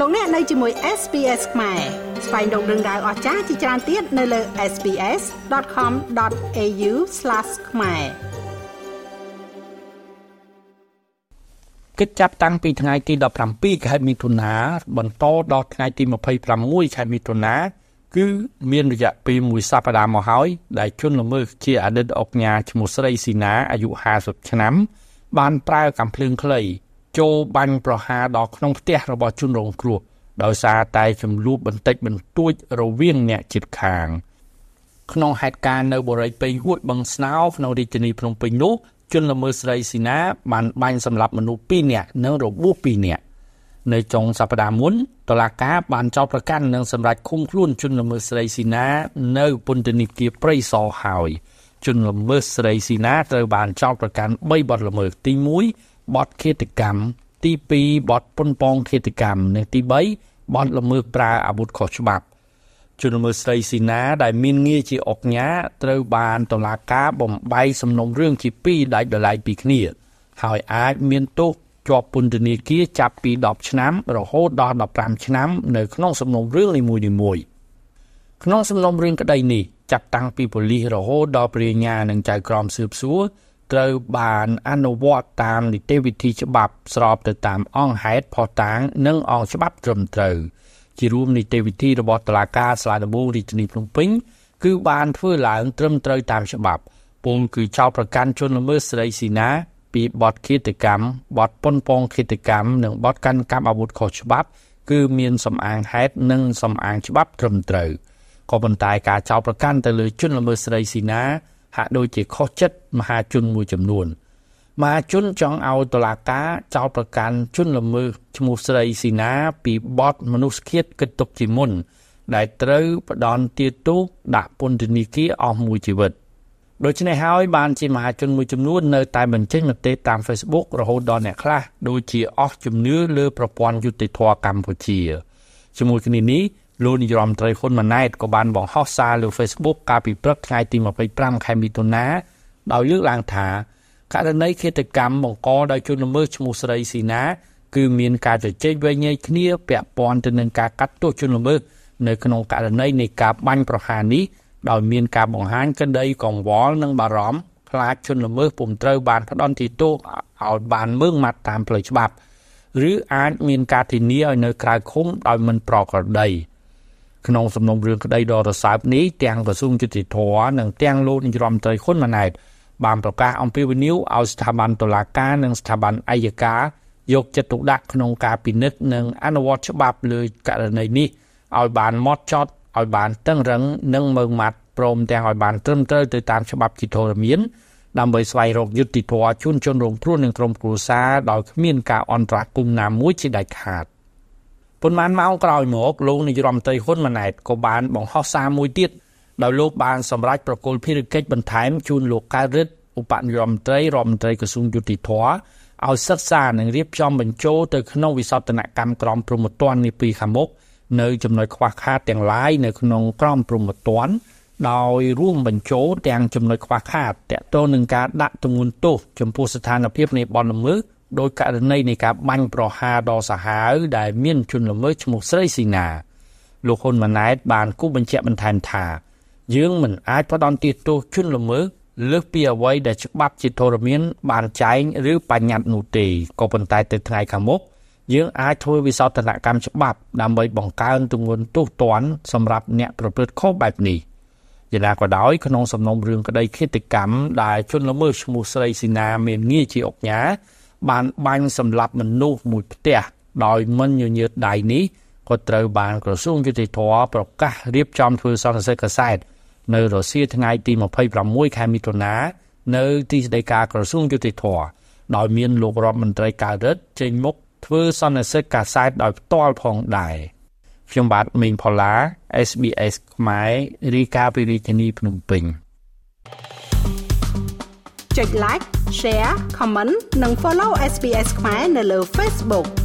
លោកអ្នកនៅជាមួយ SPS ខ្មែរស្វែងរកដឹងដៅអស្ចារ្យជាច្រើនទៀតនៅលើ sps.com.au/khmer គិតចាប់តាំងពីថ្ងៃទី17ខែមិថុនាបន្តដល់ថ្ងៃទី26ខែមិថុនាគឺមានរយៈពេលមួយសប្តាហ៍មកហើយដែលជនល្មើសជាអតីតឧកញ៉ាឈ្មោះស្រីស៊ីណាអាយុ50ឆ្នាំបានប្រើកាំភ្លើងខ្លីចូលបាញ់ប្រហារដល់ក្នុងផ្ទះរបស់ជនរងគ្រោះដោយសារតែចំនួនបន្តិចបន្តួចរវាងអ្នកជិតខាងក្នុងហេតុការណ៍នៅបរិយាពេញហួចបឹងស្នោក្នុងរាជធានីភ្នំពេញនោះជនល្មើសស្រីស៊ីណាបានបាញ់សម្លាប់មនុស្ស2នាក់និងរបួស2នាក់នៅចុងសប្តាហ៍មុនតុលាការបានចោទប្រកាន់និងសម្រេចឃុំខ្លួនជនល្មើសស្រីស៊ីណានៅពន្ធនាគារព្រៃសរហើយជនល្មើសស្រីស៊ីណាត្រូវបានចោទប្រកាន់3បទល្មើសទី1បទឃាតកម្មទី2បទប៉ុនប៉ងឃាតកម្មនិងទី3បទល្មើសប្រើអាវុធខុសច្បាប់ជនល្មើសស្រីស៊ីណាដែលមានងារជាឧកញ៉ាត្រូវបានតុលាការបំបីសំណុំរឿងជា2ដាច់ដោយឡែកពីគ្នាហើយអាចមានទោសជាប់ពន្ធនាគារចាប់ពី10ឆ្នាំរហូតដល់15ឆ្នាំនៅក្នុងសំណុំរឿងនីមួយៗក្នុងសំណុំរឿងក្តីនេះចាប់តាំងពីប៉ូលីសរហូតដល់ព្រះញ្ញានិងចៅក្រមស៊ើបសួរត្រូវបានអនុវត្តតាមនីតិវិធីច្បាប់ស្របទៅតាមអង្គហេតុភស្តុតាងនិងអង្គច្បាប់ត្រឹមត្រូវជារួមនីតិវិធីរបស់តុលាការសាលាដំបងរាជធានីភ្នំពេញគឺបានធ្វើឡើងត្រឹមត្រូវតាមច្បាប់ពលគឺចោទប្រកាន់ជនល្មើសស្រីស៊ីណាពីបទឃាតកម្មបទប៉ុនប៉ងឃាតកម្មនិងបទកាន់កាប់អាវុធខុសច្បាប់គឺមានសំអាងហេតុនិងសំអាងច្បាប់ត្រឹមត្រូវក៏ប៉ុន្តែការចោទប្រកាន់ទៅលើជនល្មើសស្រីស៊ីណាហាក់ដូចជាខុសចិត្តមហាជនមួយចំនួនមហាជនចង់ឲ្យតុលាការចោទប្រកាន់ជនល្មើសឈ្មោះស្រីស៊ីណាពីបទមនុស្សឃាតគិតទុកជាមុនដែលត្រូវផ្ដន់ទាទោសដាក់ពន្ធនាគារអស់មួយជីវិតដូច្នេះហើយបានជាមហាជនមួយចំនួននៅតែបញ្ចេញមតិតាម Facebook រហូតដល់អ្នកខ្លះដូចជាអស់ជំនឿលើប្រព័ន្ធយុត្តិធម៌កម្ពុជាជាមួយគ្នានេះលោកនាយរដ្ឋមន្ត្រីហ៊ុនម៉ាណែតក៏បានបង្ហោះសារលើ Facebook កាលពីព្រឹកថ្ងៃទី25ខែមិថុនាដោយលើកឡើងថាករណីឃាតកម្មបង្កដោយជនល្មើសឈ្មោះស្រីស៊ីណាគឺមានការជជែកវែងញែកគ្នាពាក់ព័ន្ធទៅនឹងការកាត់ទោសជនល្មើសនៅក្នុងករណីនៃការបាញ់ប្រហារនេះដោយមានការបង្ហាញក្តីកង្វល់និងបារម្ភខ្លាចជនល្មើសពុំត្រូវបានផ្ដន់ទោសឲ្យបានម៉ឺងម៉ាត់តាមផ្លូវច្បាប់ឬអាចមានការធានាឲ្យនៅក្រៅឃុំដោយមិនប្រក្រតីក្នុងសំណុំរឿងក្តីដ៏រសើបនេះទាំងក្រសួងយុតិធម៌និងទាំងលោកនាយរដ្ឋមន្ត្រីហ៊ុនម៉ាណែតបានប្រកាសអំពាវនាវឲ្យស្ថាប័នតុលាការនិងស្ថាប័នអัยការយកចិត្តទុកដាក់ក្នុងការពិនិត្យនិងអនុវត្តច្បាប់លើករណីនេះឲ្យបានហ្មត់ចត់ឲ្យបានតឹងរ៉ឹងនិងម៉ឺងម៉ាត់ព្រមទាំងឲ្យបានត្រឹមត្រូវទៅតាមច្បាប់ជាធរមានដើម្បីស្វែងរកយុត្តិធម៌ជូនជនរងគ្រោះនិងក្រុមគ្រួសារដោយគ្មានការអន្តរាគមន៍ណាមួយជាដាច់ខាតប៉ុន្មានម៉ោងក្រោយមកលោកនាយរដ្ឋមន្ត្រីហ៊ុនម៉ាណែតក៏បានបង្ហោះសារមួយទៀតដោយលោកបានសម្រេចប្រគល់ភារកិច្ចបន្ថែមជូនលោកកៅរិទ្ធឧបនាយករដ្ឋមន្ត្រីក្រសួងយុតិធម៌ឲ្យសិក្សានិងរៀបចំបញ្ចូលទៅក្នុងវិសោធនកម្មក្រមព្រហ្មទណ្ឌនាពេលខាងមុខនៅចំណុចខ្វះខាតទាំងឡាយនៅក្នុងក្រមព្រហ្មទណ្ឌដោយរួមបញ្ចូលទាំងចំណុចខ្វះខាតទាក់ទងនឹងការដាក់ទម្ងន់ទោសចំពោះស្ថានភាពនៃបទល្មើសដោយករណីនៃការបាញ់ប្រហារដ៏សាហាវដែលមានជនល្មើសឈ្មោះស្រីស៊ីណាលោកហ៊ុនម៉ាណែតបានគូបញ្ជាក់បន្ថែមថាយើងមិនអាចផ្ដន់ទោសជនល្មើសលើសពីអ្វីដែលច្បាប់ជាធរមានបានចែងឬបញ្ញត្តិនោះទេក៏ប៉ុន្តែទៅថ្ងៃខាងមុខយើងអាចធ្វើវិសោធនកម្មច្បាប់ដើម្បីបង្កើនទម្ងន់ទោសទណ្ឌសម្រាប់អ្នកប្រព្រឹត្តខុសបែបនេះយ៉ាងណាក៏ដោយក្នុងសំណុំរឿងក្តីឃាតកម្មដែលជនល្មើសឈ្មោះស្រីស៊ីណាមានងារជាឧកញ៉ាបានបាញ់សម្លាប់មនុស្សមួយផ្ទះដោយមិនញញើតដៃនេះក៏ត្រូវបានក្រសួងយុតិធម៌ប្រកាសរៀបចំធ្វើសន្និសីទកាសែតនៅរសៀលថ្ងៃទី26ខែមិថុនានៅទីស្តីការក្រសួងយុតិធម៌ដោយមានលោករដ្ឋមន្ត្រីកៅរិទ្ធចេញមុខធ្វើសន្និសីទកាសែតដោយផ្ទាល់ផងដែរខ្ញុំបាទមីងផល្លា SBS ខ្មែររាយការណ៍ពីរាជធានីភ្នំពេញចុច like share comment និង follow SBS ខ្មែរនៅលើ Facebook